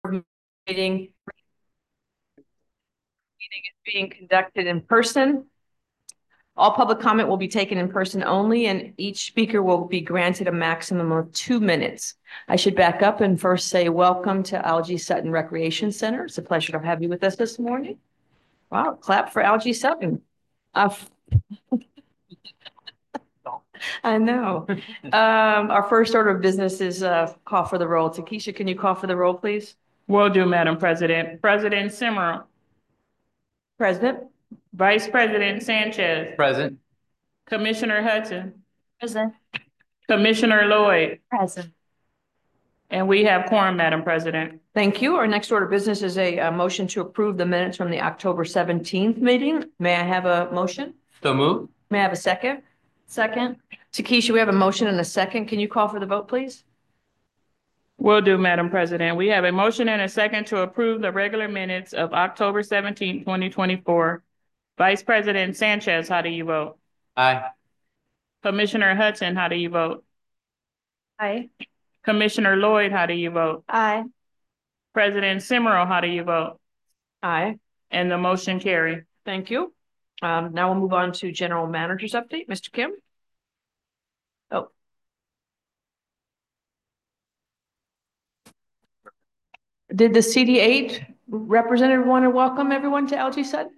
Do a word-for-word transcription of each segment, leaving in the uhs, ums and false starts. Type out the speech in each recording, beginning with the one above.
meeting meeting is being conducted in person. All public comment will be taken in person only, and each speaker will be granted a maximum of two minutes. I should back up and first say welcome to Algie Sutton Recreation Center. It's a pleasure to have you with us this morning. Wow, clap for Algie Sutton. Uh, I know. Um, our first order of business is uh, call for the roll. Takesha, can you call for the roll, please? Will do, Madam President. President Simmerl. President. Vice President Sanchez. Present. Commissioner Hudson. Present. Commissioner Lloyd. Present. And we have quorum, Madam President. Thank you. Our next order of business is a, a motion to approve the minutes from the October seventeenth meeting. May I have a motion? So move. May I have a second? Second. Takesha, we have a motion and a second. Can you call for the vote, please? Will do, Madam President. We have a motion and a second to approve the regular minutes of October seventeenth, twenty twenty-four. Vice President Sanchez, how do you vote? Aye. Commissioner Hudson, how do you vote? Aye. Commissioner Lloyd, how do you vote? Aye. President Simmerl, how do you vote? Aye. And the motion carry. Thank you. Um, now we'll move on to general manager's update. Mister Kim? Oh. Did the C D eight representative want to welcome everyone to Algie Sutton?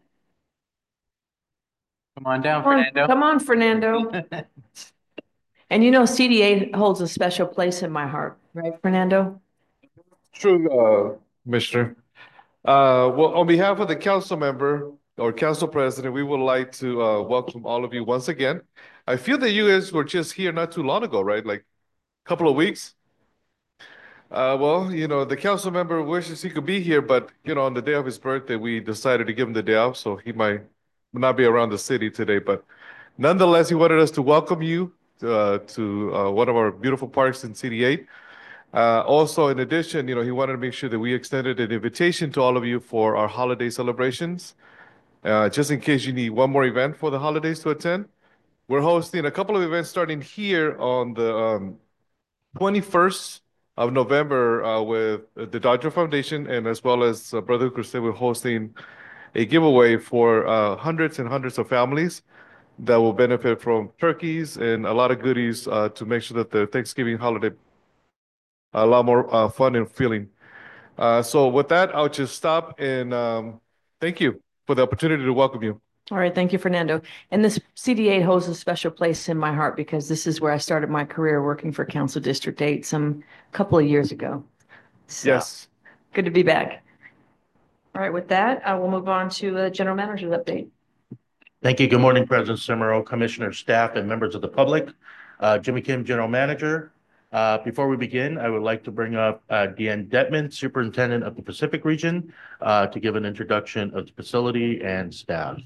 Come on down, Come on, Fernando. come on, Fernando. And you know, C D eight holds a special place in my heart, right, Fernando? True, uh, Commissioner. Uh, well, on behalf of the council member or council president, we would like to uh, welcome all of you once again. I feel that you guys were just here not too long ago, right? Like a couple of weeks. Uh, well, you know, the council member wishes he could be here, but, you know, on the day of his birthday, we decided to give him the day off, so he might not be around the city today. But nonetheless, he wanted us to welcome you uh, to uh, one of our beautiful parks in C D eight. Uh, also, in addition, you know, he wanted to make sure that we extended an invitation to all of you for our holiday celebrations. Uh, just in case you need one more event for the holidays to attend, we're hosting a couple of events starting here on the um, twenty-first of November uh, with the Dodger Foundation, and as well as uh, Brotherhood Crusade, we're hosting a giveaway for uh, hundreds and hundreds of families that will benefit from turkeys and a lot of goodies uh, to make sure that the Thanksgiving holiday a lot more uh, fun and feeling. Uh, so with that, I'll just stop and um, thank you for the opportunity to welcome you. All right, thank you, Fernando. And this C D eight holds a special place in my heart because this is where I started my career working for Council District eight some couple of years ago. So, yes. Good to be back. All right, with that, I will move on to the general manager's update. Thank you. Good morning, President Simmerl, Commissioner, staff, and members of the public. Uh, Jimmy Kim, General Manager. Uh, before we begin, I would like to bring up uh, Deanne Detman, Superintendent of the Pacific Region, uh, to give an introduction of the facility and staff.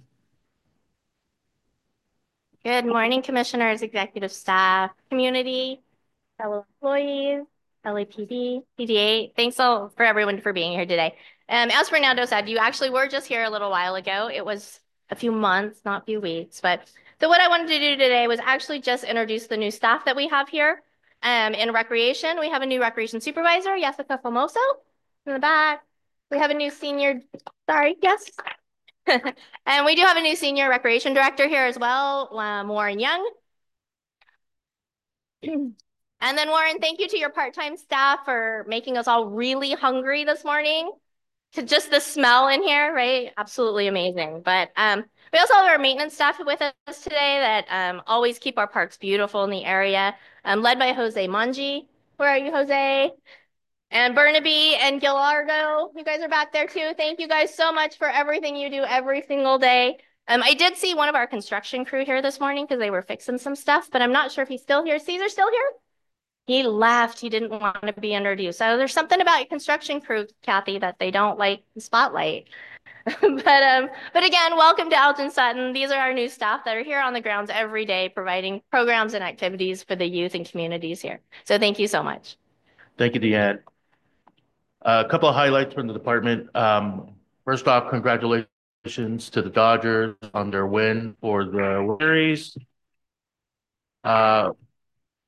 Good morning, Commissioners, executive staff, community, fellow employees, L A P D, P D eight. Thanks all for everyone for being here today. Um, as Fernando said, you actually were just here a little while ago. It was a few months, not a few weeks. But so what I wanted to do today was actually just introduce the new staff that we have here. Um, in recreation, we have a new recreation supervisor, Jessica Famoso, in the back. We have a new senior, sorry, yes. And we do have a new senior recreation director here as well, um, Warren Young. And then Warren, thank you to your part-time staff for making us all really hungry this morning. To just the smell in here, right? Absolutely amazing. But um, we also have our maintenance staff with us today that um, always keep our parks beautiful in the area, um, led by Jose Manji. Where are you, Jose? And Burnaby and Gil Argo, you guys are back there too. Thank you guys so much for everything you do every single day. Um, I did see one of our construction crew here this morning because they were fixing some stuff, but I'm not sure if he's still here. Caesar still here? He left. He didn't want to be introduced. So there's something about your construction crew, Kathy, that they don't like the spotlight. but um, but again, welcome to Algie Sutton. These are our new staff that are here on the grounds every day, providing programs and activities for the youth and communities here. So thank you so much. Thank you, Deanne. Uh, a couple of highlights from the department. Um, first off, congratulations to the Dodgers on their win for the World Series. Uh,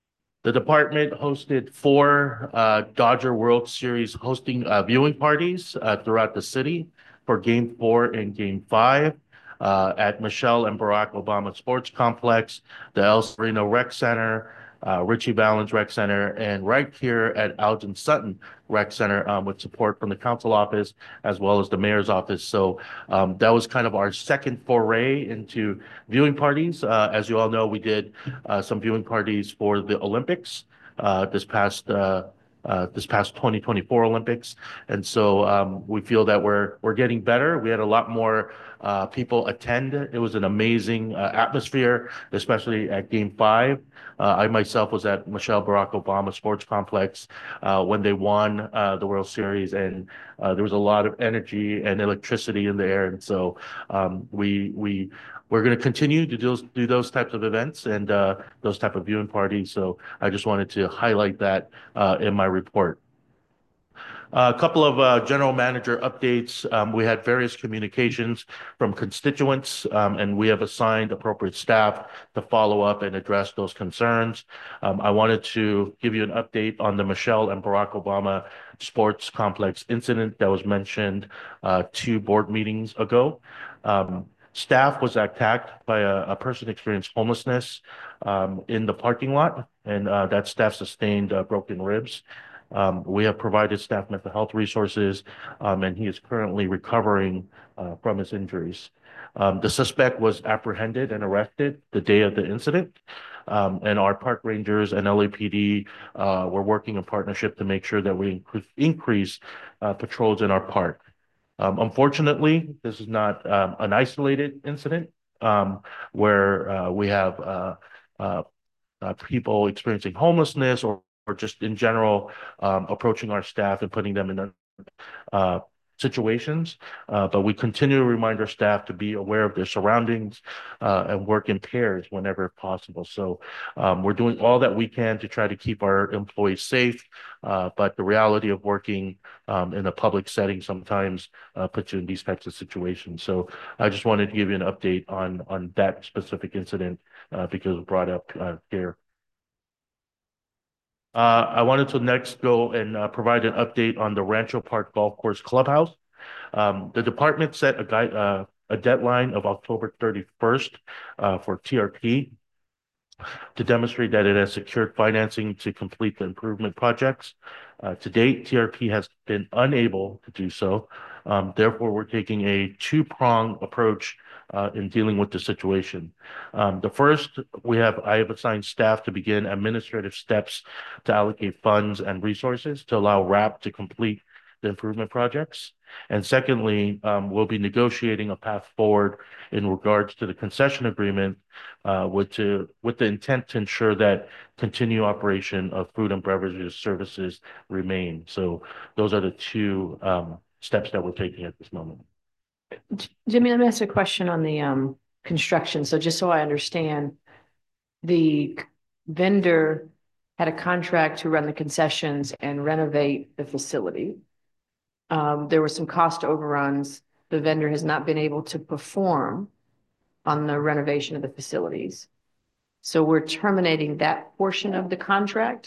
The department hosted four uh, Dodger World Series hosting uh, viewing parties uh, throughout the city for Game Four and Game Five uh, at Michelle and Barack Obama Sports Complex, the El Sereno Rec Center, uh, Richie Valens Rec Center, and right here at Algin Sutton Rec Center um, with support from the council office as well as the mayor's office. So um, that was kind of our second foray into viewing parties. Uh, as you all know, we did uh, some viewing parties for the Olympics uh, this past uh, uh, this past twenty twenty-four Olympics, and so um, we feel that we're we're getting better. We had a lot more uh, people attend. It was an amazing uh, atmosphere, especially at Game Five. Uh, I myself was at Michelle Barack Obama Sports Complex uh, when they won uh, the World Series, and uh, there was a lot of energy and electricity in the air, and so um, we we. We're going to continue to do those, do those types of events and uh, those type of viewing parties. So I just wanted to highlight that uh, in my report. Uh, a couple of uh, general manager updates. Um, we had various communications from constituents, um, and we have assigned appropriate staff to follow up and address those concerns. Um, I wanted to give you an update on the Michelle and Barack Obama Sports Complex incident that was mentioned uh, two board meetings ago. Um, Staff was attacked by a, a person experienced homelessness um, in the parking lot, and uh, that staff sustained uh, broken ribs. Um, we have provided staff mental health resources, um, and he is currently recovering uh, from his injuries. Um, the suspect was apprehended and arrested the day of the incident, um, and our park rangers and L A P D uh, were working in partnership to make sure that we incre increase uh, patrols in our park. Um, unfortunately, this is not um, an isolated incident um, where uh, we have uh, uh, uh, people experiencing homelessness or, or just in general um, approaching our staff and putting them in uh, situations. Uh, but we continue to remind our staff to be aware of their surroundings uh, and work in pairs whenever possible. So um, we're doing all that we can to try to keep our employees safe. Uh, but the reality of working um, in a public setting sometimes uh, puts you in these types of situations. So I just wanted to give you an update on, on that specific incident uh, because it was brought up uh, here. Uh, I wanted to next go and uh, provide an update on the Rancho Park Golf Course Clubhouse. Um, the department set a guide, uh, a deadline of October thirty-first uh, for T R P to demonstrate that it has secured financing to complete the improvement projects. Uh, to date, T R P has been unable to do so. Um, therefore, we're taking a two-pronged approach uh, in dealing with the situation. Um, the first, we have I have assigned staff to begin administrative steps to allocate funds and resources to allow R A P to complete the improvement projects. And secondly, um, we'll be negotiating a path forward in regards to the concession agreement uh, with, to, with the intent to ensure that continued operation of food and beverages services remain. So those are the two um, steps that we're taking at this moment. Jimmy, let me ask a question on the um, construction. So just so I understand, the vendor had a contract to run the concessions and renovate the facility. Um, there were some cost overruns. The vendor has not been able to perform on the renovation of the facilities. So we're terminating that portion of the contract.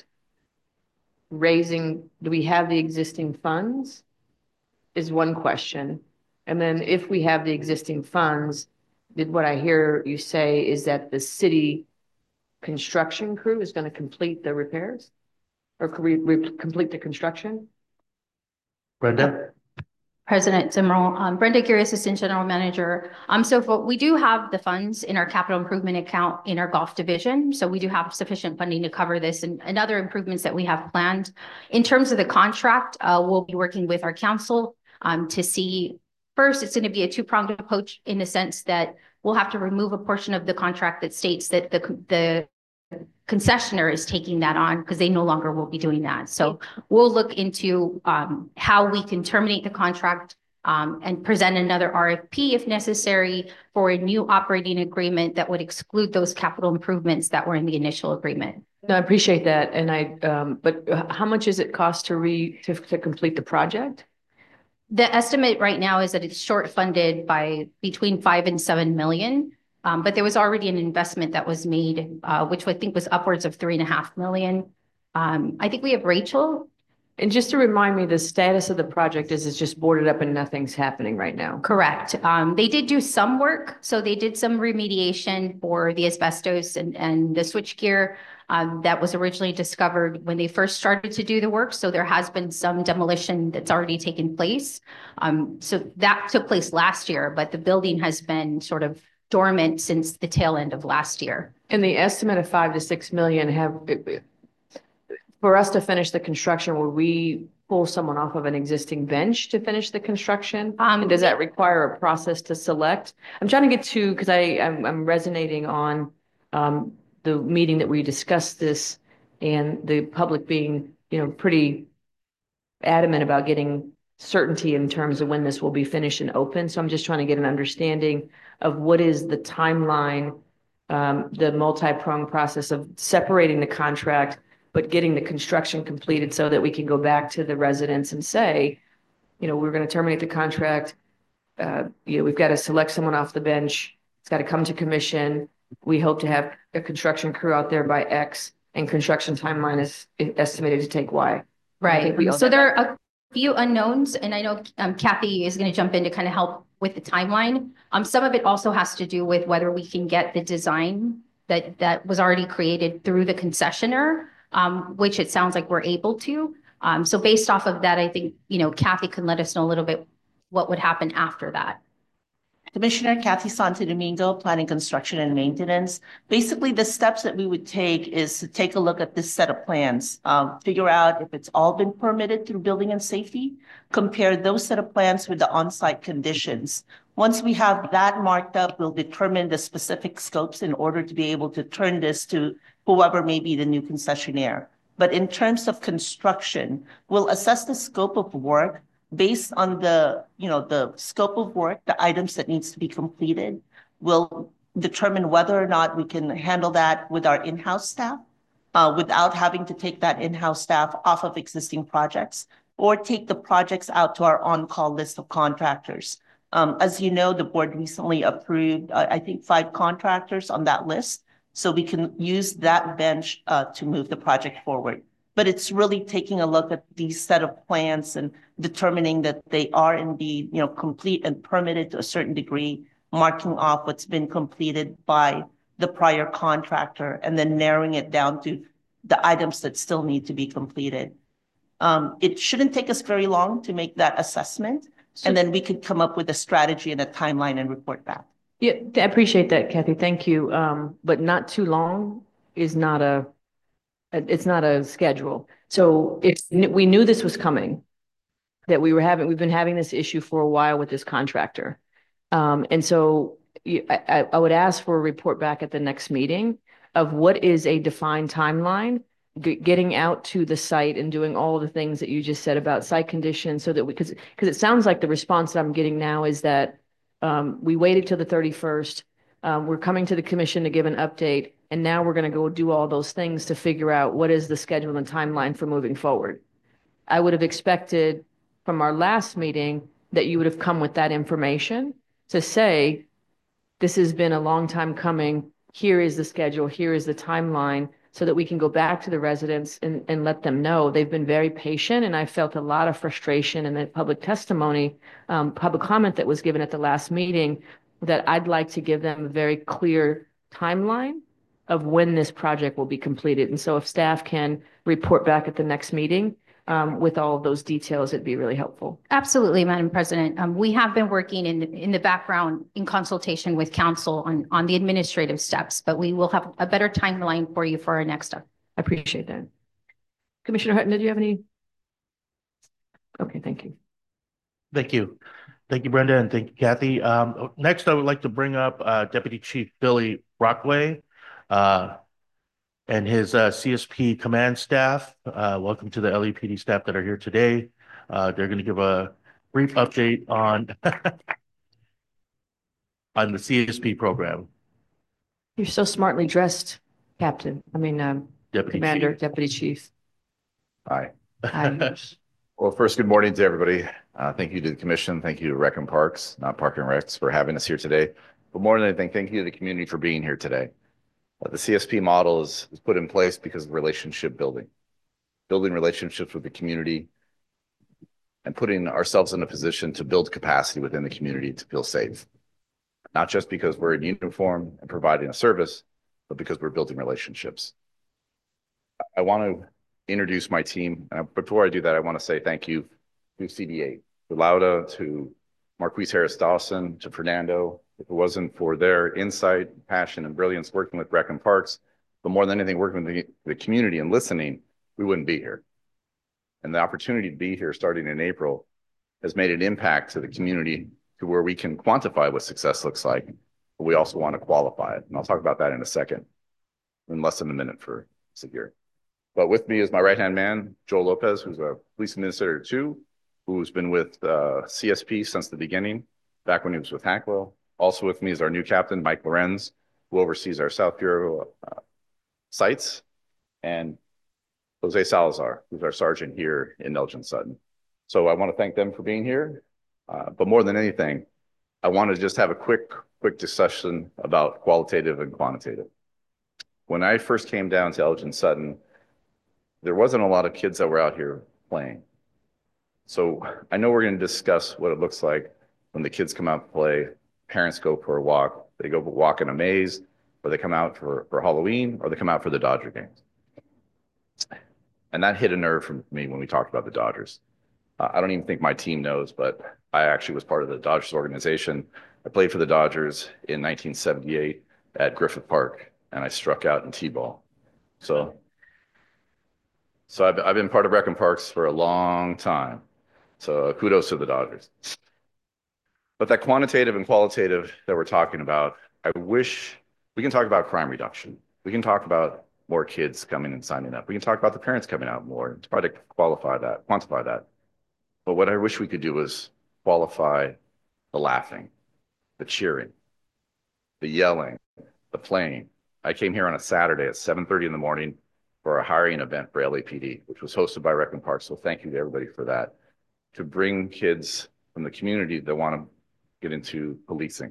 Raising, do we have the existing funds? Is one question. And then if we have the existing funds, did what I hear you say is that the city construction crew is going to complete the repairs or complete the construction? Brenda? President Zimmerl, um, Brenda Geary, Assistant General Manager. Um, so for, we do have the funds in our capital improvement account in our golf division. So we do have sufficient funding to cover this and, and other improvements that we have planned. In terms of the contract, uh, we'll be working with our council um, to see, first, it's going to be a two-pronged approach in the sense that we'll have to remove a portion of the contract that states that the, the concessionaire is taking that on because they no longer will be doing that. So we'll look into um, how we can terminate the contract um, and present another R F P if necessary for a new operating agreement that would exclude those capital improvements that were in the initial agreement. No, I appreciate that. And I, um, but how much does it cost to re, to, to complete the project? The estimate right now is that it's short funded by between five and seven million. Um, but there was already an investment that was made, uh, which I think was upwards of three and a half million. Um, I think we have Rachel. And just to remind me, the status of the project is it's just boarded up and nothing's happening right now. Correct. Um, they did do some work. So they did some remediation for the asbestos and, and the switchgear um, that was originally discovered when they first started to do the work. So there has been some demolition that's already taken place. Um, so that took place last year, but the building has been sort of dormant since the tail end of last year. And the estimate of five to six million have, for us to finish the construction, will we pull someone off of an existing bench to finish the construction? Um, And does that require a process to select? I'm trying to get to, because I, I'm, I'm resonating on um, the meeting that we discussed this and the public being, you know, pretty adamant about getting certainty in terms of when this will be finished and open. So I'm just trying to get an understanding of what is the timeline, um, the multi-pronged process of separating the contract, but getting the construction completed so that we can go back to the residents and say, you know, we're going to terminate the contract. Uh, you know, we've got to select someone off the bench. It's got to come to commission. We hope to have a construction crew out there by X, and construction timeline is estimated to take Y. Right. we all So have there are a few unknowns, and I know um, Kathy is going to jump in to kind of help with the timeline. Um, some of it also has to do with whether we can get the design that that was already created through the concessionaire, um, which it sounds like we're able to. Um, so based off of that, I think, you know, Kathy can let us know a little bit what would happen after that. Commissioner Kathy Santo Domingo, Planning, Construction, and Maintenance. Basically, the steps that we would take is to take a look at this set of plans, um, figure out if it's all been permitted through building and safety, compare those set of plans with the on-site conditions. Once we have that marked up, we'll determine the specific scopes in order to be able to turn this to whoever may be the new concessionaire. But in terms of construction, we'll assess the scope of work based on the, you know, the scope of work, the items that needs to be completed. We'll determine whether or not we can handle that with our in-house staff uh, without having to take that in-house staff off of existing projects, or take the projects out to our on-call list of contractors. Um, as you know, the board recently approved, uh, I think, five contractors on that list. So we can use that bench uh, to move the project forward. But it's really taking a look at these set of plans and determining that they are indeed, you know, complete and permitted to a certain degree, marking off what's been completed by the prior contractor, and then narrowing it down to the items that still need to be completed. Um, it shouldn't take us very long to make that assessment, So- and then we could come up with a strategy and a timeline and report back. Yeah, I appreciate that, Kathy. Thank you. Um, but not too long is not a, it's not a schedule. So if we knew this was coming, that we were having, we've been having this issue for a while with this contractor. Um, and so you- I, I would ask for a report back at the next meeting of what is a defined timeline, g- getting out to the site and doing all the things that you just said about site conditions, so that we, because, because it sounds like the response that I'm getting now is that um, we waited till the thirty-first. Um, we're coming to the commission to give an update, and now we're going to go do all those things to figure out what is the schedule and timeline for moving forward. I would have expected from our last meeting that you would have come with that information to say, this has been a long time coming. Here is the schedule. Here is the timeline, so that we can go back to the residents and, and let them know. They've been very patient, and I felt a lot of frustration in the public testimony, um, public comment that was given at the last meeting, that I'd like to give them a very clear timeline of when this project will be completed. And so if staff can report back at the next meeting um, with all of those details, it'd be really helpful. Absolutely, Madam President. Um, we have been working in, in the background in consultation with council on, on the administrative steps, but we will have a better timeline for you for our next step. I appreciate that. Commissioner Hutton, did you have any? Okay, thank you. Thank you. Thank you, Brenda, and thank you, Kathy. Um, next, I would like to bring up uh, Deputy Chief Billy Brockway uh, and his uh, C S P command staff. Uh, welcome to the L A P D staff that are here today. Uh, they're going to give a brief update on on the C S P program. You're so smartly dressed, Captain. I mean, um, Deputy Commander, Chief. Deputy Chief. Hi. Hi. Well, first, good morning to everybody. Uh, thank you to the commission. Thank you to Rec and Parks, not Park and Recs, for having us here today. But more than anything, thank you to the community for being here today. Uh, the C S P model is, is put in place because of relationship building, building relationships with the community and putting ourselves in a position to build capacity within the community to feel safe. Not just because we're in uniform and providing a service, but because we're building relationships. I want to introduce my team. Uh, before I do that, I want to say thank you to C D A, to Lauda, to Marquise Harris Dawson, to Fernando. If it wasn't for their insight, passion, and brilliance working with Rec and Parks, but more than anything, working with the, the community and listening, we wouldn't be here. And the opportunity to be here starting in April has made an impact to the community to where we can quantify what success looks like, but we also want to qualify it. And I'll talk about that in a second, in less than a minute for Segura. But with me is my right-hand man, Joel Lopez, who's a police administrator too, who's been with uh, C S P since the beginning, back when he was with Hackwell. Also with me is our new captain, Mike Lorenz, who oversees our South Bureau uh, sites, and Jose Salazar, who's our sergeant here in Elgin Sutton. So I want to thank them for being here. Uh, but more than anything, I want to just have a quick, quick discussion about qualitative and quantitative. When I first came down to Elgin Sutton, there wasn't a lot of kids that were out here playing. So I know we're going to discuss what it looks like when the kids come out to play, parents go for a walk, they go walk in a maze, or they come out for, for Halloween, or they come out for the Dodger games. And that hit a nerve for me when we talked about the Dodgers. Uh, I don't even think my team knows, but I actually was part of the Dodgers organization. I played for the Dodgers in nineteen seventy-eight at Griffith Park, and I struck out in T-ball. So, so I've, I've been part of Rec and Parks for a long time. So kudos to the Dodgers. But that quantitative and qualitative that we're talking about, I wish we can talk about crime reduction. We can talk about more kids coming and signing up. We can talk about the parents coming out more to try to qualify that, quantify that. But what I wish we could do is qualify the laughing, the cheering, the yelling, the playing. I came here on a Saturday at seven thirty in the morning for a hiring event for L A P D, which was hosted by Rec and Parks. So thank you to everybody for that, to bring kids from the community that want to get into policing.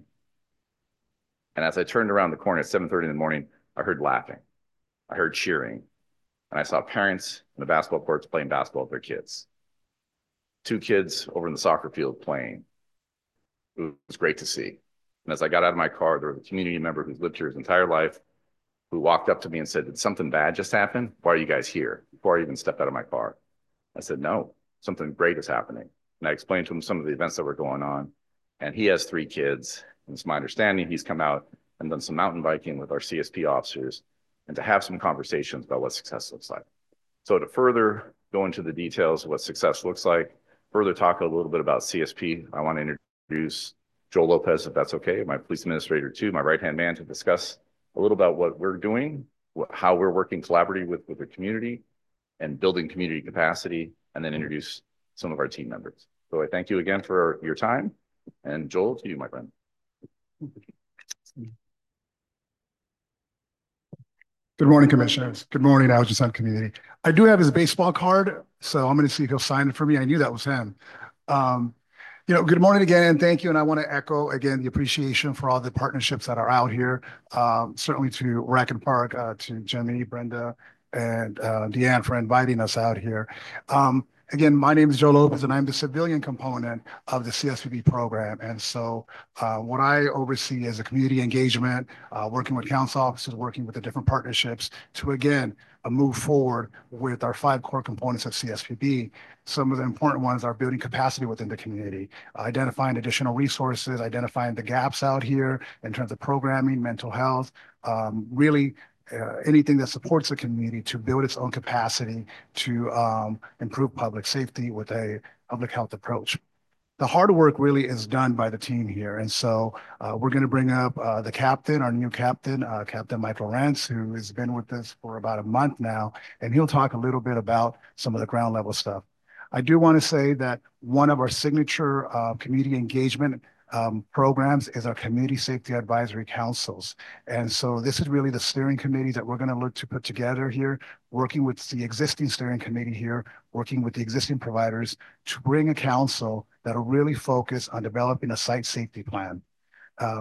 And as I turned around the corner at seven thirty in the morning, I heard laughing, I heard cheering, and I saw parents in the basketball courts playing basketball with their kids. Two kids over in the soccer field playing. It was great to see. And as I got out of my car, there was a community member who's lived here his entire life who walked up to me and said, "Did something bad just happen? Why are you guys here?" Before I even stepped out of my car. I said, "No, something great is happening." And I explained to him some of the events that were going on. And he has three kids. And it's my understanding he's come out and done some mountain biking with our C S P officers and to have some conversations about what success looks like. So to further go into the details of what success looks like, further talk a little bit about C S P, I want to introduce Joel Lopez, if that's okay, my police administrator too, my right-hand man, to discuss a little about what we're doing, what, how we're working collaboratively with, with the community and building community capacity, and then introduce some of our team members. So I thank you again for your time. And Joel, to you, my friend. Good morning, commissioners. Good morning, Elgin Sutton community. I do have his baseball card, so I'm going to see if he'll sign it for me. I knew that was him. Um, you know, good morning again, and thank you. And I want to echo again the appreciation for all the partnerships that are out here. Um, certainly to Rec and Park, uh, to Jimmy, Brenda, and uh, Deanne for inviting us out here. Um, Again, my name is Joe Lopez, and I'm the civilian component of the C S P B program. And so uh, what I oversee is a community engagement, uh, working with council officers, working with the different partnerships to, again, uh, move forward with our five core components of C S P B. Some of the important ones are building capacity within the community, uh, identifying additional resources, identifying the gaps out here in terms of programming, mental health, um, really Uh, anything that supports the community to build its own capacity to um, improve public safety with a public health approach. The hard work really is done by the team here. And so uh, we're going to bring up uh, the captain, our new captain, uh, Captain Michael Rance, who has been with us for about a month now, and he'll talk a little bit about some of the ground level stuff. I do want to say that one of our signature uh, community engagement Um, programs is our community safety advisory councils. And so this is really the steering committee that we're going to look to put together here, working with the existing steering committee here, working with the existing providers to bring a council that will really focus on developing a site safety plan. Um,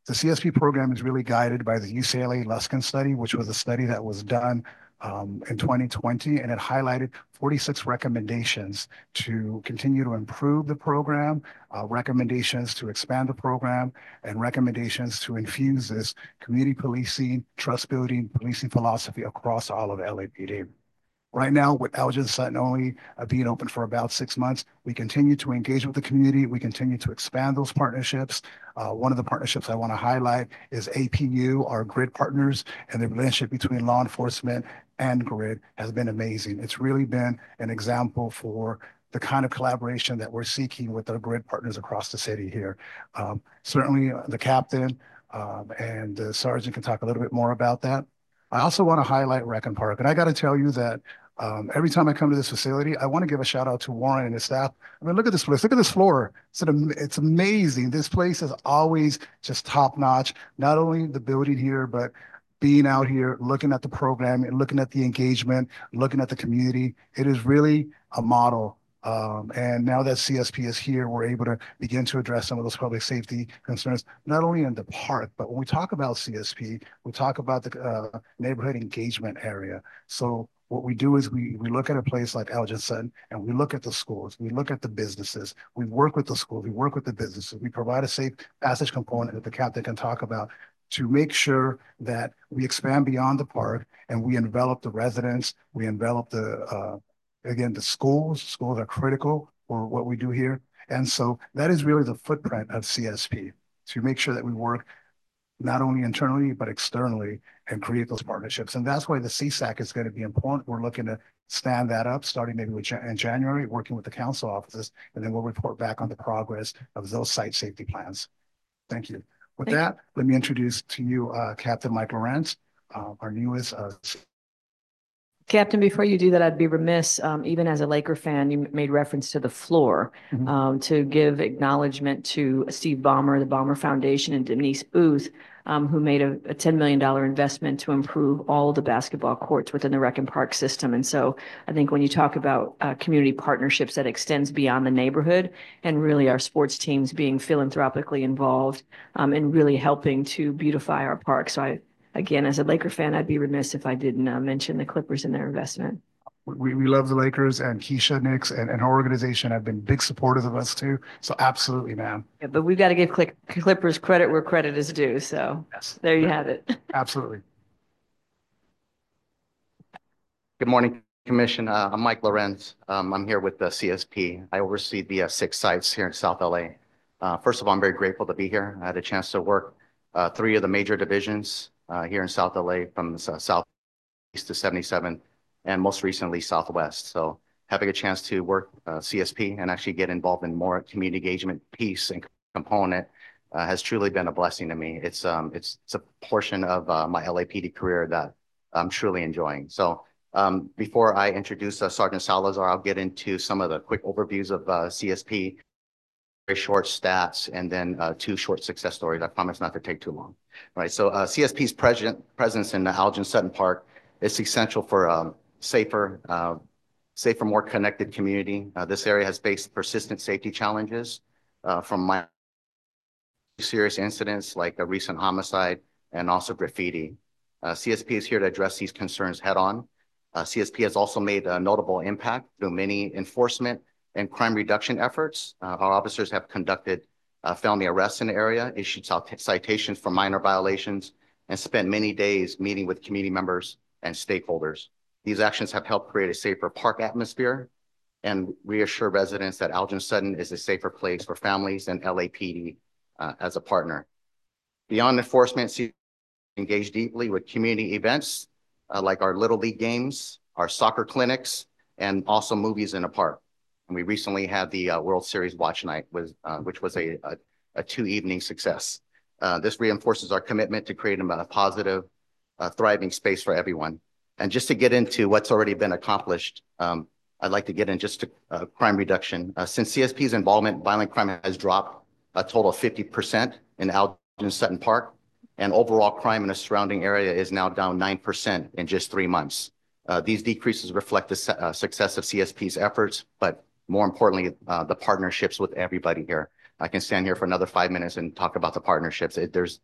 The C S P program is really guided by the U C L A Luskin study, which was a study that was done um, in twenty twenty, and it highlighted forty-six recommendations to continue to improve the program, uh, recommendations to expand the program, and recommendations to infuse this community policing, trust building, policing philosophy across all of L A P D. Right now, with Elgin Sutton only uh, being open for about six months, we continue to engage with the community. We continue to expand those partnerships. Uh, one of the partnerships I want to highlight is A P U, our GRID partners, and the relationship between law enforcement and GRID has been amazing. It's really been an example for the kind of collaboration that we're seeking with our GRID partners across the city here. Um, certainly, uh, the captain um, and the sergeant can talk a little bit more about that. I also want to highlight Rec and Park, and I got to tell you that Um, every time I come to this facility, I want to give a shout out to Warren and his staff. I mean, look at this place. Look at this floor. It's, an, it's amazing. This place is always just top notch. Not only the building here, but being out here, looking at the program and looking at the engagement, looking at the community. It is really a model. Um, and now that C S P is here, we're able to begin to address some of those public safety concerns, not only in the park, but when we talk about C S P, we talk about the uh, neighborhood engagement area. So what we do is we, we look at a place like Elgin Sutton and we look at the schools, we look at the businesses, we work with the schools, we work with the businesses, we provide a safe passage component that the captain can talk about to make sure that we expand beyond the park and we envelop the residents, we envelop the, uh, again, the schools. Schools are critical for what we do here. And so that is really the footprint of C S P, to make sure that we work not only internally, but externally and create those partnerships. And that's why the C SAC is going to be important. We're looking to stand that up starting maybe with, in January, working with the council offices, and then we'll report back on the progress of those site safety plans. Thank you. With Thank that, let me introduce to you uh, Captain Mike Lorenz, uh, our newest uh, Captain, before you do that, I'd be remiss, um, even as a Laker fan, you made reference to the floor, Mhm. um, to give acknowledgement to Steve Ballmer, the Ballmer Foundation, and Denise Booth, um, who made a, a ten million dollar investment to improve all of the basketball courts within the Rec and Park system. And so I think when you talk about uh, community partnerships, that extends beyond the neighborhood and really our sports teams being philanthropically involved um, and really helping to beautify our park. So I Again, as a Laker fan, I'd be remiss if I didn't uh, mention the Clippers and their investment. We, we love the Lakers, and Keisha Nix and, and her organization have been big supporters of us too. So absolutely, ma'am. Yeah, but we've got to give Click- Clippers credit where credit is due. So Yes, there you have it. absolutely. Good morning, Commission. Uh, I'm Mike Lorenz. Um, I'm here with the C S P. I oversee the uh, six sites here in South L A. Uh, first of all, I'm very grateful to be here. I had a chance to work uh, three of the major divisions uh, here in South L A, from the uh, southeast to seventy-seven, and most recently Southwest. So having a chance to work uh, C S P and actually get involved in more community engagement piece and component uh, has truly been a blessing to me. It's um it's it's a portion of uh, my L A P D career that I'm truly enjoying. So um, before I introduce uh, Sergeant Salazar, I'll get into some of the quick overviews of uh, C S P, very short stats, and then uh, two short success stories. I promise not to take too long. All right, so uh, C S P's present, presence in the Elgin Sutton Park is essential for um, safer, uh, safer, more connected community. Uh, this area has faced persistent safety challenges uh, from my serious incidents like a recent homicide and also graffiti. Uh, C S P is here to address these concerns head on. Uh, C S P has also made a notable impact through many enforcement and crime reduction efforts. Uh, our officers have conducted uh, felony arrests in the area, issued citations for minor violations, and spent many days meeting with community members and stakeholders. These actions have helped create a safer park atmosphere and reassure residents that Elgin Sutton is a safer place for families and L A P D uh, as a partner. Beyond enforcement, C S P engage deeply with community events uh, like our Little League games, our soccer clinics, and also movies in the park. And we recently had the uh, World Series Watch Night, was, uh, which was a, a, a two-evening success. Uh, this reinforces our commitment to creating a positive, uh, thriving space for everyone. And just to get into what's already been accomplished, um, I'd like to get in just to uh, crime reduction. Uh, since C S P's involvement, violent crime has dropped a total of fifty percent in Elgin Sutton Park, and overall crime in the surrounding area is now down nine percent in just three months. Uh, these decreases reflect the su uh, success of C S P's efforts, but more importantly, uh, the partnerships with everybody here. I can stand here for another five minutes and talk about the partnerships. It, there's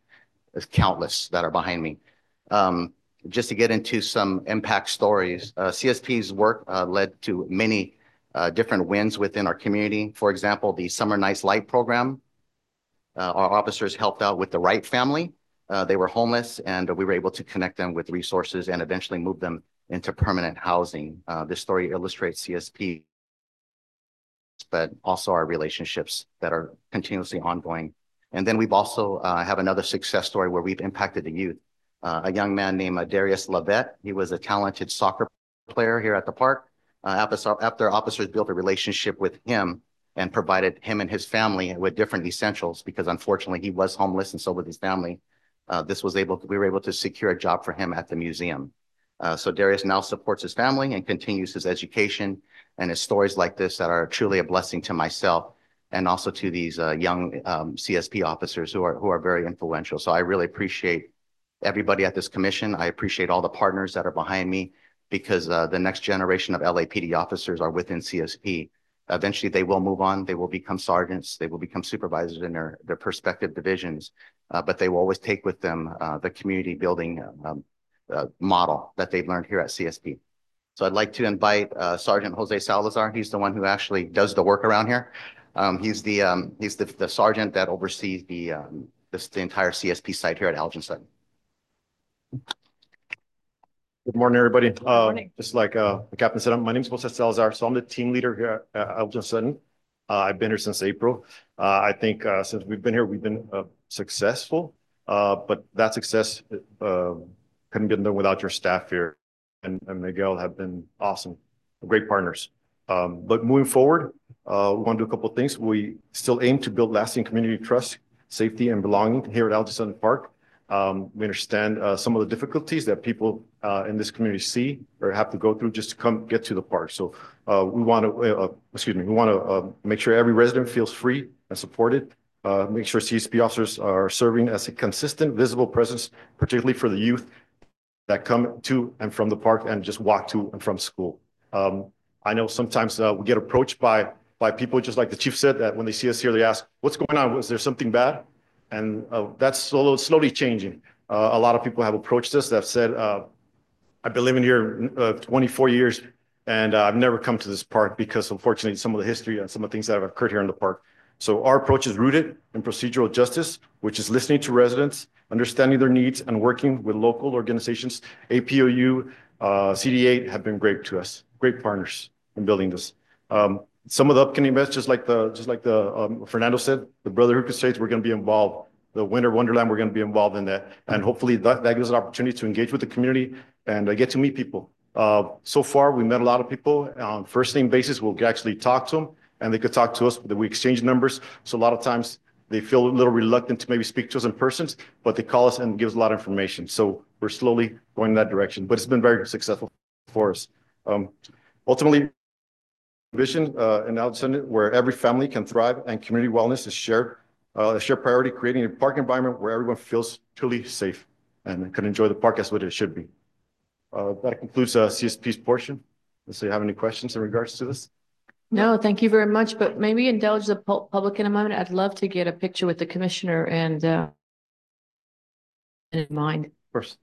There's countless that are behind me. Um, just to get into some impact stories, uh, C S P's work uh, led to many uh, different wins within our community. For example, the Summer Nights Light program. Uh, our officers helped out with the Wright family. Uh, they were homeless, and we were able to connect them with resources and eventually move them into permanent housing. Uh, this story illustrates C S P, but also our relationships that are continuously ongoing. And then we've also uh, have another success story where we've impacted the youth. Uh, a young man named uh, Darius Lavette. He was a talented soccer player here at the park. Uh, after, after officers built a relationship with him and provided him and his family with different essentials, because unfortunately he was homeless and so was his family. Uh, this was able to, we were able to secure a job for him at the museum. Uh, so Darius now supports his family and continues his education, and it's stories like this that are truly a blessing to myself and also to these uh, young um, C S P officers who are who are very influential. So I really appreciate everybody at this commission. I appreciate all the partners that are behind me, because uh, the next generation of L A P D officers are within C S P. Eventually, they will move on. They will become sergeants. They will become supervisors in their, their respective divisions, uh, but they will always take with them uh, the community building um, uh, model that they've learned here at C S P. So I'd like to invite uh, Sergeant Jose Salazar. He's the one who actually does the work around here. Um, he's the um, he's the, the sergeant that oversees the um, this, the entire C S P site here at Elgin Sutton. Good morning, everybody. Uh, morning. just like uh, the captain said, my name is Jose Salazar, so I'm the team leader here at Elgin Sutton. Uh, I've been here since April. Uh, I think uh, since we've been here, we've been uh, successful, uh, but that success uh, couldn't be done without your staff here. And, and Miguel have been awesome, great partners. Um, but moving forward, uh, we want to do a couple of things. We still aim to build lasting community trust, safety, and belonging here at Elgin Sutton Park. Um, we understand uh, some of the difficulties that people uh, in this community see or have to go through just to come get to the park. So uh, we want to, uh, excuse me, we want to uh, make sure every resident feels free and supported. Uh, make sure C S P officers are serving as a consistent, visible presence, particularly for the youth that come to and from the park and just walk to and from school. Um, I know sometimes uh, we get approached by by people, just like the chief said, that when they see us here, they ask, "What's going on? Was there something bad?" And uh, that's slowly, slowly changing. Uh, a lot of people have approached us that have said, uh, I've been living here uh, twenty-four years, and uh, I've never come to this park because, unfortunately, some of the history and some of the things that have occurred here in the park. So our approach is rooted in procedural justice, which is listening to residents, understanding their needs, and working with local organizations. A P O U, uh, C D eight have been great to us, great partners in building this. Um, Some of the upcoming events, just like the just like the um, Fernando said, the Brotherhood Crusades, we're going to be involved. The Winter Wonderland, we're going to be involved in that, and hopefully that, that gives us an opportunity to engage with the community and uh, get to meet people. Uh, so far, we met a lot of people on first name basis. We'll actually talk to them, and they could talk to us. We exchange numbers. So a lot of times they feel a little reluctant to maybe speak to us in person, but they call us and give us a lot of information. So we're slowly going in that direction, but it's been very successful for us. Um, ultimately. Vision uh, in Elgin Sutton where every family can thrive and community wellness is shared, uh, a shared priority, creating a park environment where everyone feels truly safe and can enjoy the park as what it should be. Uh, that concludes uh, C S P's portion. Does you have any questions in regards to this? No, thank you very much, but maybe indulge the pu- public in a moment. I'd love to get a picture with the commissioner and uh, in mind. Of course.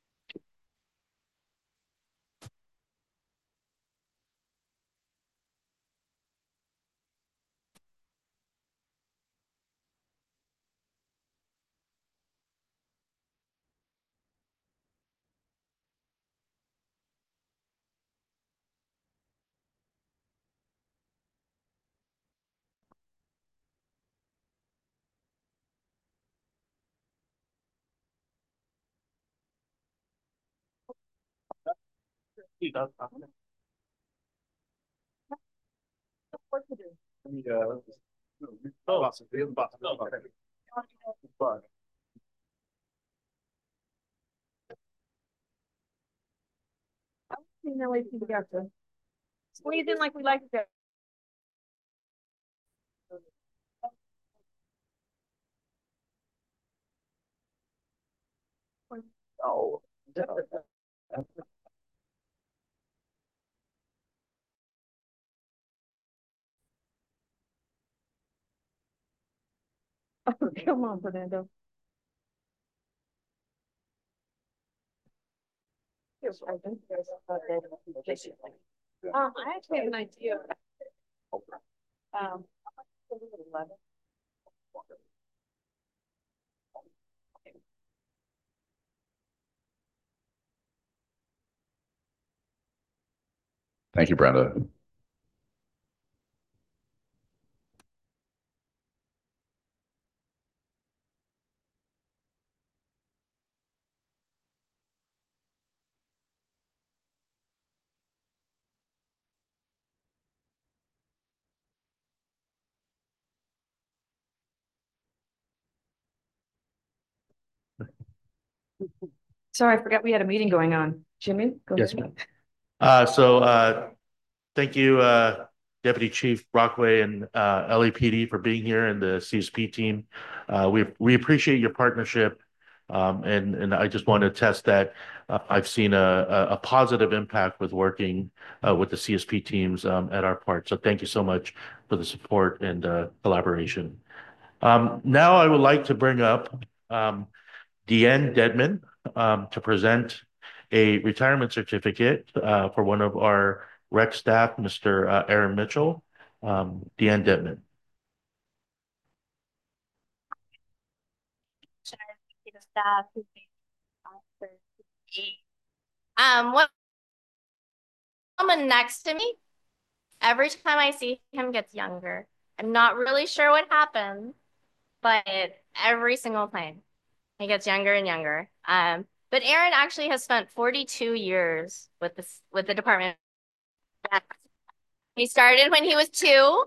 Squeeze in like we like to. Oh. Oh, come on, Fernando. Um, I actually have an idea. Um. Thank you, Brenda. Sorry, I forgot we had a meeting going on. Jimmy, go Yes, ahead. ma'am. Uh, so, uh, thank you, uh, Deputy Chief Brockway and, uh, L A P D for being here and the C S P team. Uh, we, we appreciate your partnership. Um, and, and I just want to attest that, uh, I've seen a, a, a positive impact with working, uh, with the C S P teams, um, at our part. So thank you so much for the support and, uh, collaboration. Um, now I would like to bring up, um, Deanne Dedman, um, to present a retirement certificate, uh, for one of our rec staff, Mister uh, Aaron Mitchell. Um, Deanne Dedman. Staff. Um, what woman next to me, every time I see him gets younger. I'm not really sure what happened, but every single time he gets younger and younger. Um, but Aaron actually has spent forty-two years with this with the department. He started when he was two.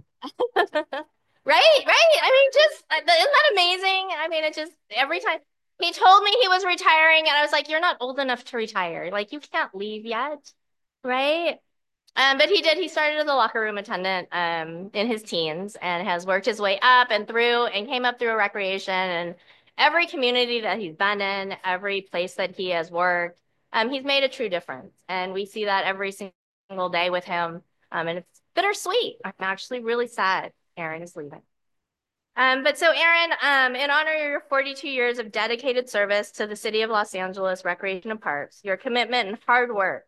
Right, right. I mean, just isn't that amazing? I mean, it just every time he told me he was retiring, and I was like, "You're not old enough to retire. Like, you can't leave yet, right?" Um, but he did. He started as a locker room attendant um, in his teens and has worked his way up and through and came up through a recreation and every community that he's been in, every place that he has worked, um, he's made a true difference. And we see that every single day with him. Um, and it's bittersweet. I'm actually really sad Aaron is leaving. Um, but so Aaron, um, in honor of your forty-two years of dedicated service to the City of Los Angeles Recreation and Parks, your commitment and hard work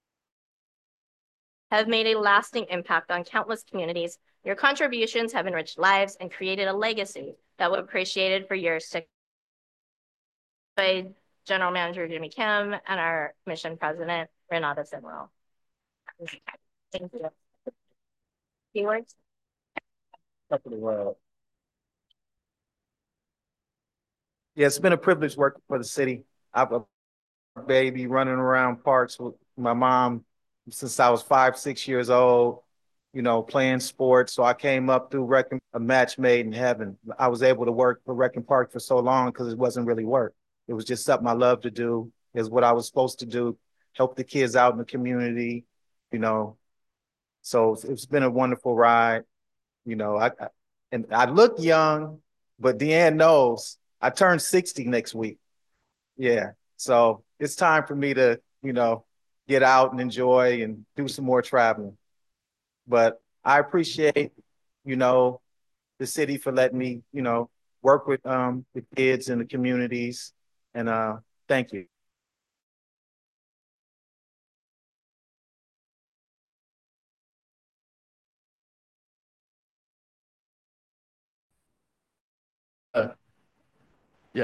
have made a lasting impact on countless communities. Your contributions have enriched lives and created a legacy that will be appreciated for years to come. By General Manager Jimmy Kim and our Commission President, Renata Simrell. Thank you. Few words? Yeah, it's been a privilege working for the city. I've a baby running around parks with my mom since I was five, six years old, you know, playing sports. So I came up through Rec, a match made in heaven. I was able to work for Rec and Park for so long because it wasn't really work. It was just something I loved to do. Is what I was supposed to do, help the kids out in the community, you know. So it's been a wonderful ride. You know, I, I and I look young, but Deanne knows I turned sixty next week. Yeah. So it's time for me to, you know, get out and enjoy and do some more traveling. But I appreciate, you know, the city for letting me, you know, work with um the kids in the communities. And uh thank you. Uh, yeah.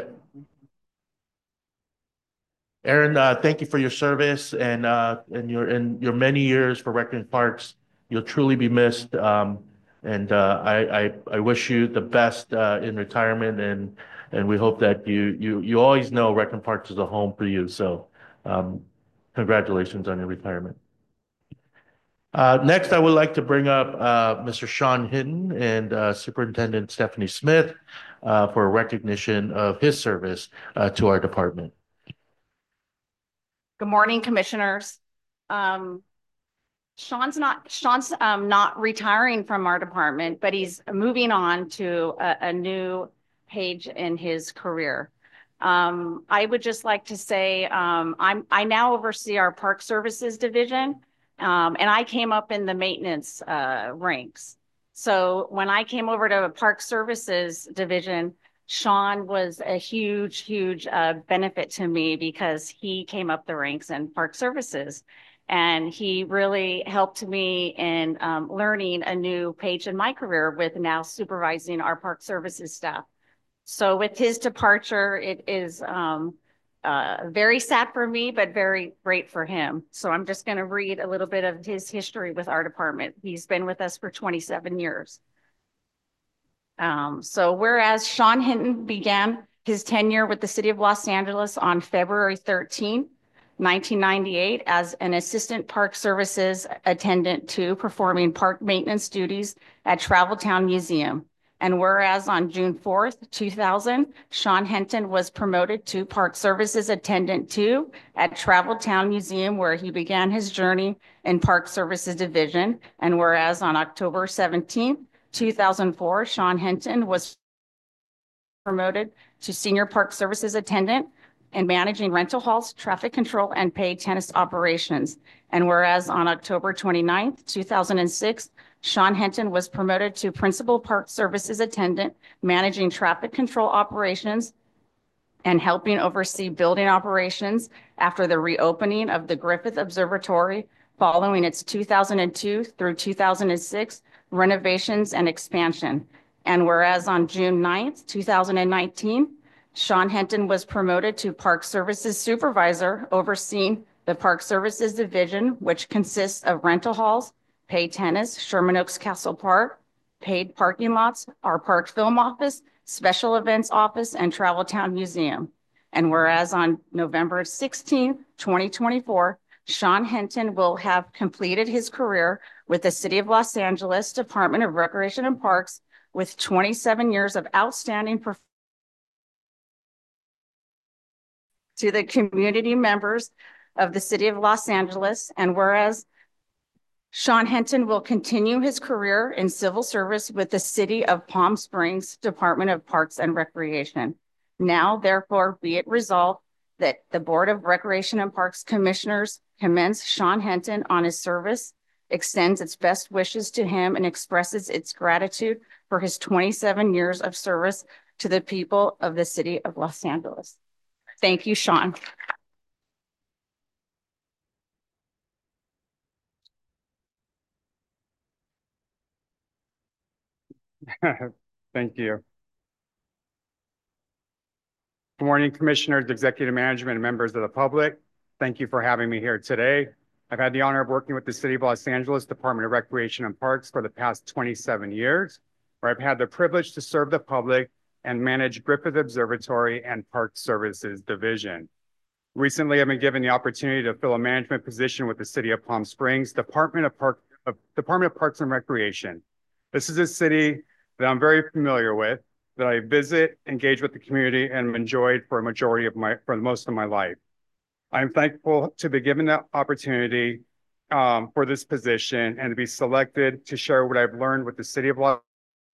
Aaron, uh, thank you for your service and, uh, and your, and your many years for Rec and Parks. You'll truly be missed. Um, and, uh, I, I, I wish you the best, uh, in retirement and, and we hope that you, you, you always know Rec and Parks is a home for you. So, um, congratulations on your retirement. Uh, next, I would like to bring up, uh, Mister Sean Hinton and, uh, Superintendent Stephanie Smith, uh, for a recognition of his service, uh, to our department. Good morning, commissioners. Um, Sean's not Sean's um, not retiring from our department, but he's moving on to a, a new page in his career. Um, I would just like to say um, I'm I now oversee our Park Services division, um, and I came up in the maintenance uh, ranks. So when I came over to Park Services division, Sean was a huge, huge uh, benefit to me because he came up the ranks in park services. And he really helped me in um, learning a new page in my career with now supervising our park services staff. So with his departure, it is um, uh, very sad for me, but very great for him. So I'm just going to read a little bit of his history with our department. He's been with us for twenty-seven years. Um, so whereas Sean Hinton began his tenure with the City of Los Angeles on February thirteenth, nineteen ninety-eight as an assistant park services attendant two, performing park maintenance duties at Travel Town Museum. And whereas on June fourth, two thousand, Sean Hinton was promoted to park services attendant two at Travel Town Museum, where he began his journey in park services division. And whereas on October seventeenth, two thousand four, Sean Hinton was promoted to senior park services attendant and managing rental halls, traffic control, and paid tennis operations. And whereas on October twenty-ninth, two thousand six, Sean Hinton was promoted to principal park services attendant, managing traffic control operations and helping oversee building operations after the reopening of the Griffith Observatory following its two thousand two through two thousand six renovations and expansion. And whereas on June ninth, two thousand nineteen, Sean Hinton was promoted to Park Services Supervisor, overseeing the Park Services Division, which consists of rental halls, paid tennis, Sherman Oaks Castle Park, paid parking lots, our park film office, special events office, and Travel Town Museum. And whereas on November sixteenth, twenty twenty-four, Sean Hinton will have completed his career with the City of Los Angeles Department of Recreation and Parks with twenty-seven years of outstanding performance to the community members of the City of Los Angeles. And whereas Sean Hinton will continue his career in civil service with the City of Palm Springs Department of Parks and Recreation. Now, therefore, be it resolved that the Board of Recreation and Parks Commissioners commends Sean Hinton on his service, extends its best wishes to him, and expresses its gratitude for his twenty-seven years of service to the people of the City of Los Angeles. Thank you, Sean. Thank you. Good morning, Commissioners, Executive Management, and members of the public. Thank you for having me here today. I've had the honor of working with the City of Los Angeles Department of Recreation and Parks for the past twenty-seven years, where I've had the privilege to serve the public and manage Griffith Observatory and Park Services Division. Recently, I've been given the opportunity to fill a management position with the City of Palm Springs Department of Park, uh, Department of Parks and Recreation. This is a city that I'm very familiar with, that I visit, engage with the community, and enjoyed for a majority of my, for most of my life. I'm thankful to be given the opportunity um, for this position and to be selected to share what I've learned with the City of Los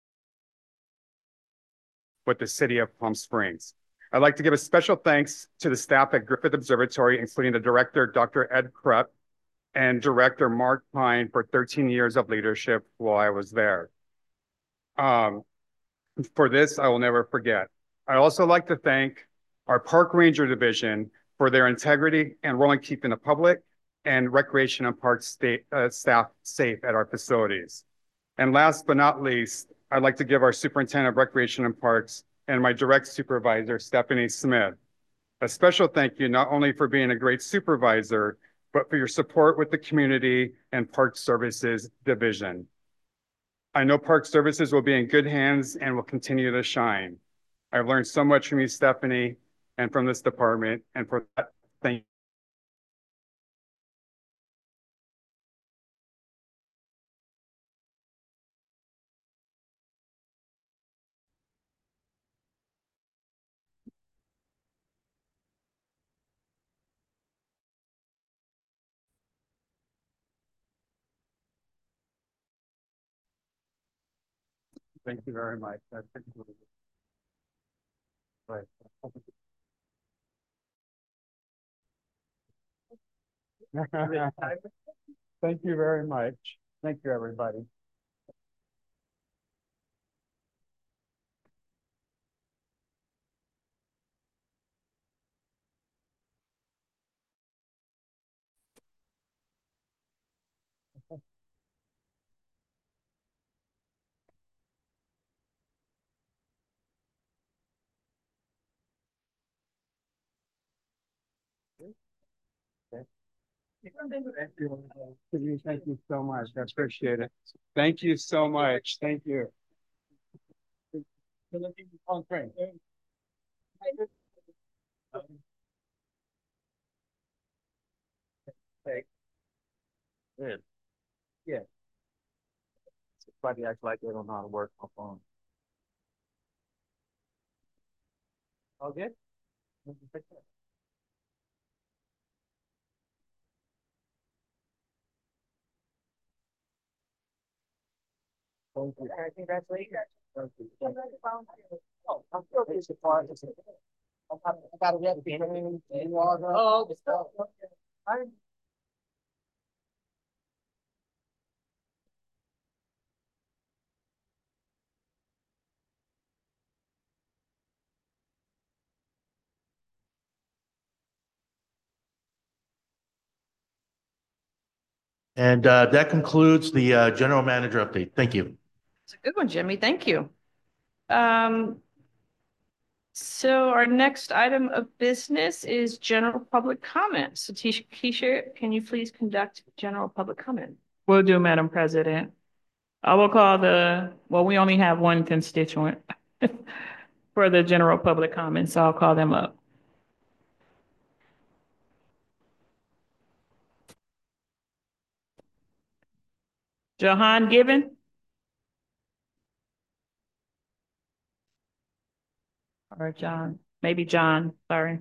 with the City of Palm Springs. I'd like to give a special thanks to the staff at Griffith Observatory, including the director, Doctor Ed Krupp, and Director Mark Pine for thirteen years of leadership while I was there. Um, for this, I will never forget. I'd also like to thank our Park Ranger Division for their integrity and role in keeping the public and recreation and park state, uh, staff safe at our facilities. And last but not least, I'd like to give our Superintendent of Recreation and Parks and my direct supervisor, Stephanie Smith, a special thank you not only for being a great supervisor, but for your support with the community and Park Services Division. I know Park Services will be in good hands and will continue to shine. I've learned so much from you, Stephanie, and from this department, and for that, thank you. Thank you very much. That's right. Thank you very much. Thank you, everybody. Thank you so much. I appreciate it. Thank you so much. Thank you. Yeah. Yeah. Somebody acts like they don't know how to work my phone. All good? Thank you. Congratulations. Thank you. Oh, I'm still disappointed. I got I got it at the beginning. You all know. Oh, the stuff. I- And uh, that concludes the uh, general manager update. Thank you. It's a good one, Jimmy. Thank you. Um, so our next item of business is general public comment. So Tisha, Keisha, can you please conduct general public comment? Will do, Madam President. I will call the, well, we only have one constituent for the general public comments, so I'll call them up. Jahan Gibbon? Or John, maybe John, sorry.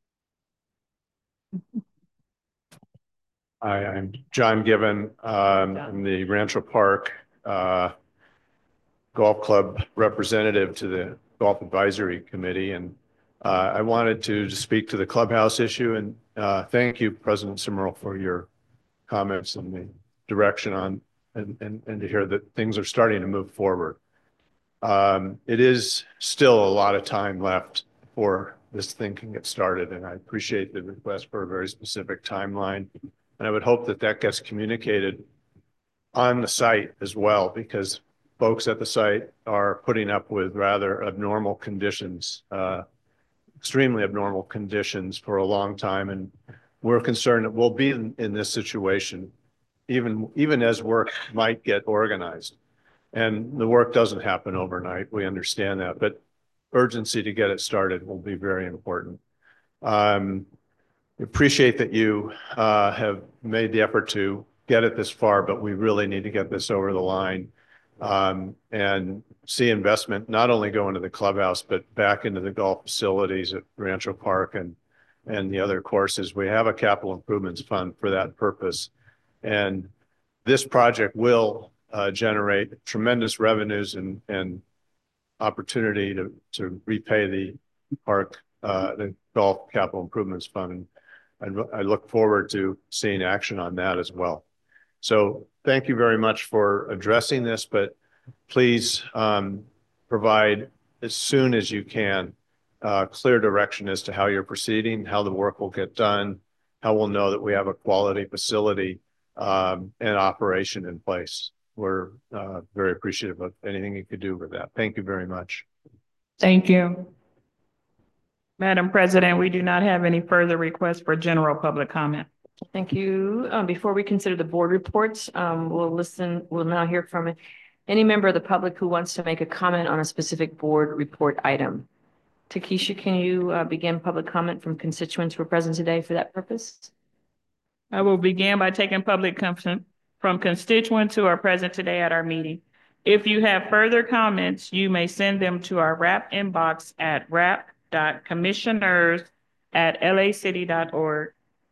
Hi, I'm John Given. Um, I'm the Rancho Park uh, Golf Club representative to the Golf Advisory Committee. And uh, I wanted to speak to the clubhouse issue and uh, thank you, President Simmerl, for your comments and the direction on and, and, and to hear that things are starting to move forward. Um, it is still a lot of time left before this thing can get started. And I appreciate the request for a very specific timeline. And I would hope that that gets communicated on the site as well, because folks at the site are putting up with rather abnormal conditions, uh, extremely abnormal conditions for a long time. And we're concerned that we'll be in, in this situation, even, even as work might get organized. And the work doesn't happen overnight. We understand that, but urgency to get it started will be very important. Um, appreciate that you uh, have made the effort to get it this far, but we really need to get this over the line um, and see investment not only go into the clubhouse, but back into the golf facilities at Rancho Park and, and the other courses. We have a capital improvements fund for that purpose. And this project will uh, generate tremendous revenues and, and opportunity to, to repay the park, uh, the golf capital improvements fund. And I look forward to seeing action on that as well. So thank you very much for addressing this, but please um, provide as soon as you can uh, clear direction as to how you're proceeding, how the work will get done, how we'll know that we have a quality facility um, and operation in place. We're uh, very appreciative of anything you could do with that. Thank you very much. Thank you. Madam President, we do not have any further requests for general public comment. Thank you. Um, before we consider the board reports, um, we'll listen, we'll now hear from any member of the public who wants to make a comment on a specific board report item. Takesha, can you uh, begin public comment from constituents who are present today for that purpose? I will begin by taking public comment from constituents who are present today at our meeting. If you have further comments, you may send them to our R A P inbox at rap dot commissioners at l a city dot org.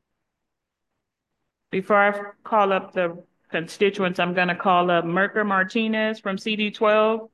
Before I call up the constituents, I'm going to call up Merker Martinez from C D twelve.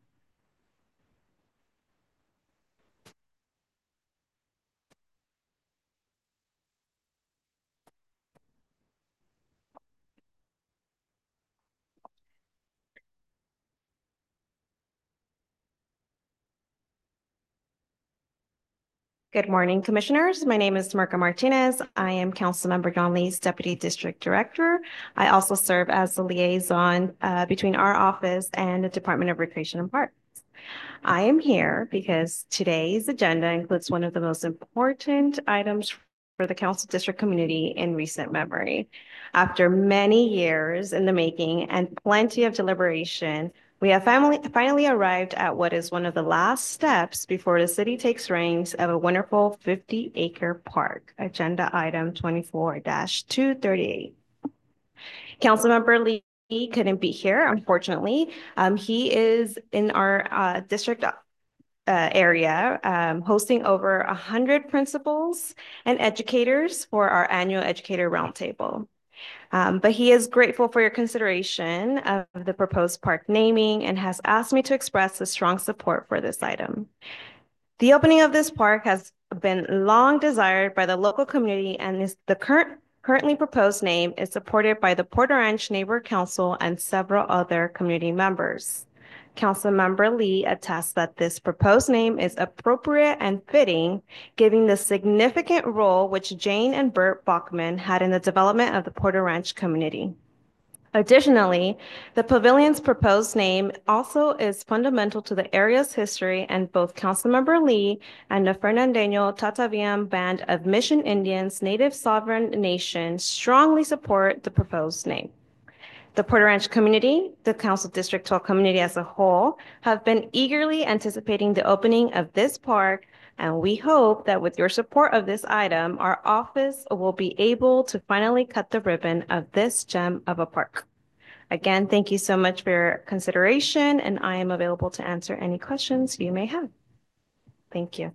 Good morning, Commissioners. My name is Marca Martinez. I am Councilmember John Lee's Deputy District Director. I also serve as the liaison uh, between our office and the Department of Recreation and Parks. I am here because today's agenda includes one of the most important items for the Council District community in recent memory. After many years in the making and plenty of deliberation, we have finally, finally arrived at what is one of the last steps before the city takes reins of a wonderful fifty acre park, agenda item twenty-four dash two thirty-eight. Councilmember Lee couldn't be here, unfortunately. Um, he is in our uh, district uh, area um, hosting over one hundred principals and educators for our annual Educator Roundtable. Um, but he is grateful for your consideration of the proposed park naming and has asked me to express his strong support for this item. The opening of this park has been long desired by the local community, and is the current currently proposed name is supported by the Port Orange Neighborhood Council and several other community members. Councilmember Lee attests that this proposed name is appropriate and fitting, given the significant role which Jane and Bert Bachman had in the development of the Porter Ranch community. Additionally, the pavilion's proposed name also is fundamental to the area's history, and both Councilmember Lee and the Fernandino Tataviam Band of Mission Indians Native Sovereign Nation strongly support the proposed name. The Porter Ranch community, the Council District twelve community as a whole, have been eagerly anticipating the opening of this park, and we hope that with your support of this item, our office will be able to finally cut the ribbon of this gem of a park. Again, thank you so much for your consideration, and I am available to answer any questions you may have. Thank you.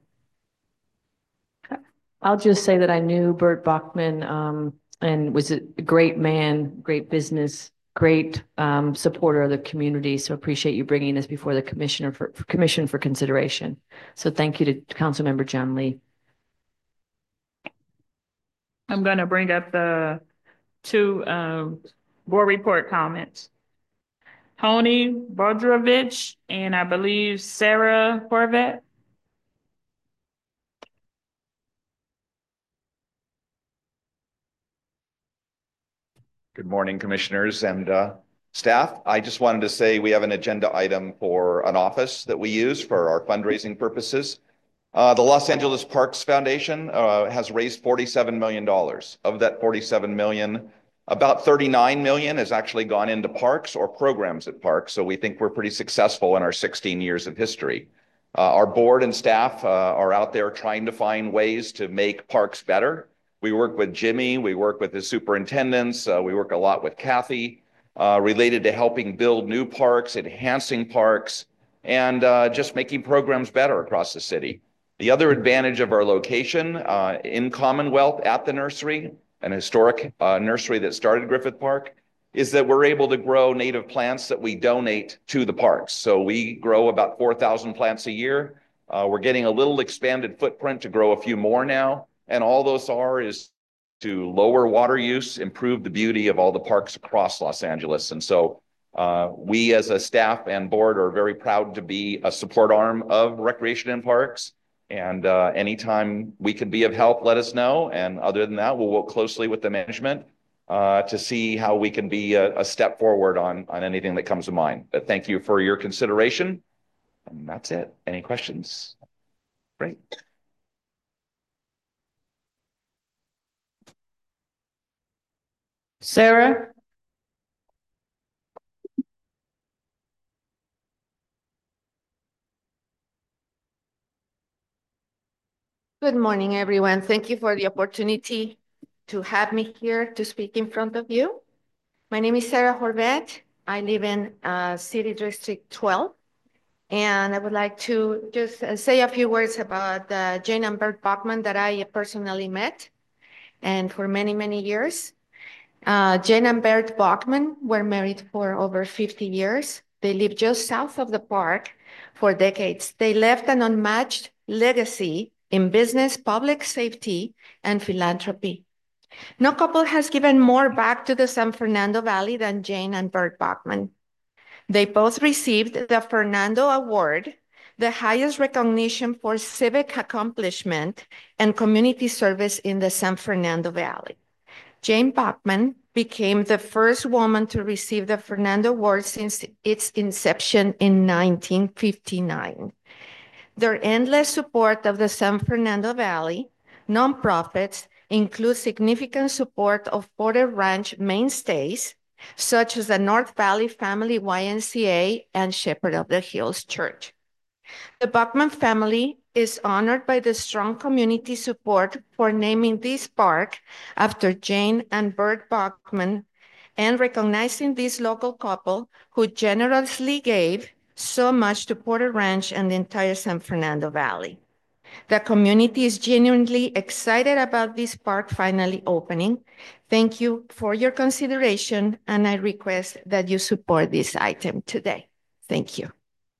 I'll just say that I knew Bert Bachman um, and was a great man, great business, great um, supporter of the community. So appreciate you bringing this before the commissioner for, for commission for consideration. So thank you to Councilmember John Lee. I'm going to bring up the two um, board report comments. Tony Bodrovich and I believe Sarah Horvat. Good morning, commissioners and uh, staff. I just wanted to say we have an agenda item for an office that we use for our fundraising purposes. Uh, the Los Angeles Parks Foundation uh, has raised forty-seven million dollars. Of that forty-seven million dollars, about thirty-nine million dollars has actually gone into parks or programs at parks. So we think we're pretty successful in our sixteen years of history. Uh, our board and staff uh, are out there trying to find ways to make parks better. We work with Jimmy, we work with the superintendents, uh, we work a lot with Kathy, uh, related to helping build new parks, enhancing parks, and uh, just making programs better across the city. The other advantage of our location uh, in Commonwealth at the nursery, an historic uh, nursery that started Griffith Park, is that we're able to grow native plants that we donate to the parks. So we grow about four thousand plants a year. Uh, we're getting a little expanded footprint to grow a few more now. And all those are is to lower water use, improve the beauty of all the parks across Los Angeles. And so uh, we as a staff and board are very proud to be a support arm of Recreation and Parks. And uh, anytime we can be of help, let us know. And other than that, we'll work closely with the management uh, to see how we can be a, a step forward on, on anything that comes to mind. But thank you for your consideration. And that's it. Any questions? Great. Sarah? Good morning, everyone. Thank you for the opportunity to have me here to speak in front of you. My name is Sarah Horvat. I live in uh, City District twelve. And I would like to just uh, say a few words about uh, Jane and Bert Bachman that I personally met and for many, many years. Uh, Jane and Bert Bachman were married for over fifty years. They lived just south of the park for decades. They left an unmatched legacy in business, public safety, and philanthropy. No couple has given more back to the San Fernando Valley than Jane and Bert Bachman. They both received the Fernando Award the highest recognition for civic accomplishment and community service in the San Fernando Valley. Jane Bachman became the first woman to receive the Fernando Award since its inception in nineteen fifty-nine. Their endless support of the San Fernando Valley nonprofits include significant support of Porter Ranch mainstays, such as the North Valley Family Y M C A and Shepherd of the Hills Church. The Bachman family is honored by the strong community support for naming this park after Jane and Bert Bachman and recognizing this local couple who generously gave so much to Porter Ranch and the entire San Fernando Valley. The community is genuinely excited about this park finally opening. Thank you for your consideration, and I request that you support this item today. Thank you.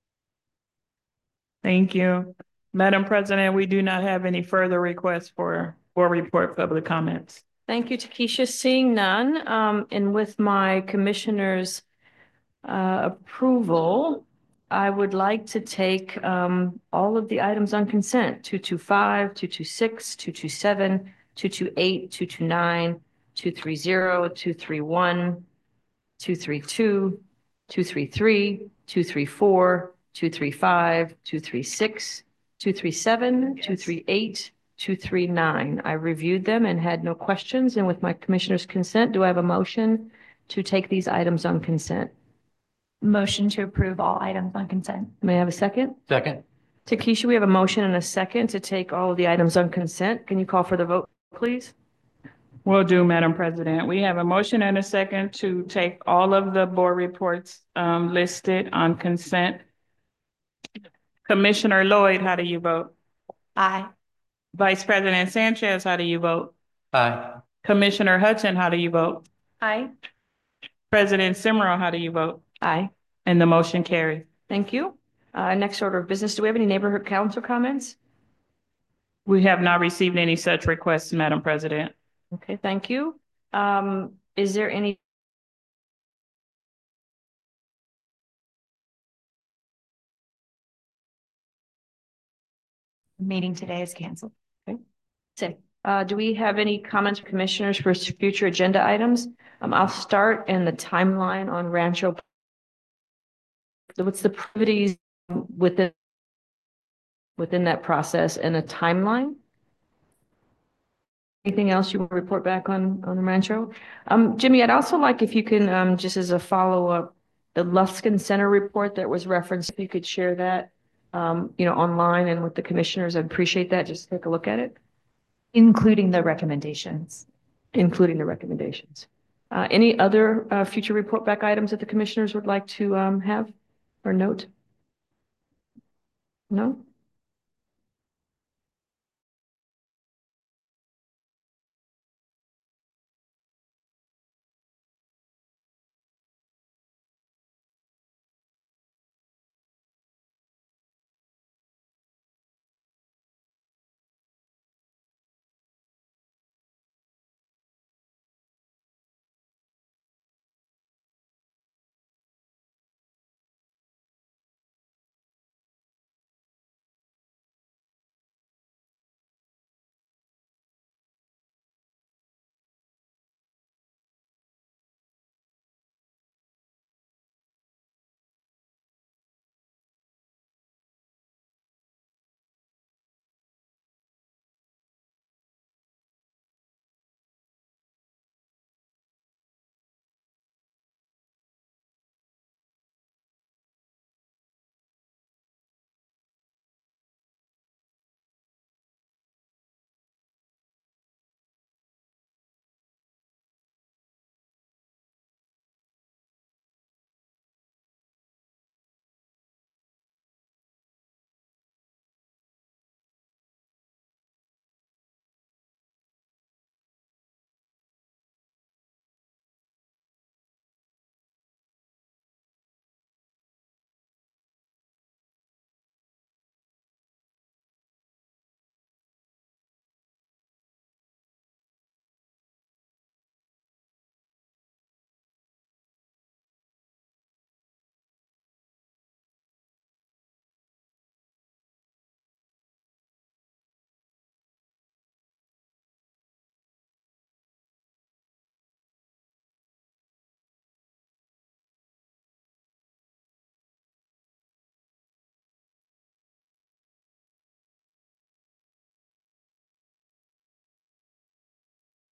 Thank you. Madam President, we do not have any further requests for board report public comments. Thank you, Takesha. Seeing none, um, and with my commissioner's uh, approval, I would like to take um, all of the items on consent, two two five, two two six, two two seven, two two eight, two two nine, two three zero, two three one, two three two, two three three, two three four, two three five, two three six, two three seven, two three eight, two three nine. I reviewed them and had no questions, and with my commissioner's consent, do I have a motion to take these items on consent? Motion to approve all items on consent. May I have a second? Second. Takesha, we have a motion and a second to take all of the items on consent. Can you call for the vote, please? Will do, Madam President. We have a motion and a second to take all of the board reports um, listed on consent. Commissioner Lloyd, how do you vote? Aye. Vice President Sanchez, how do you vote? Aye. Commissioner Hudson, how do you vote? Aye. President Simrall, how do you vote? Aye. And the motion carries. Thank you. Uh, next order of business, do we have any neighborhood council comments? We have not received any such requests, Madam President. Okay, thank you. Um, is there any Meeting today is canceled. Okay. Say, uh, do we have any comments, commissioners, for future agenda items? Um, I'll start in the timeline on Rancho. What's the priorities within within that process and a timeline? Anything else you want to report back on on the Rancho? Um, Jimmy, I'd also like if you can um, just as a follow up, the Luskin Center report that was referenced. If you could share that, um, you know, online and with the commissioners, I'd appreciate that. Just take a look at it, Including the recommendations. including the recommendations. Uh, any other uh, future report back items that the commissioners would like to um, have or note? No?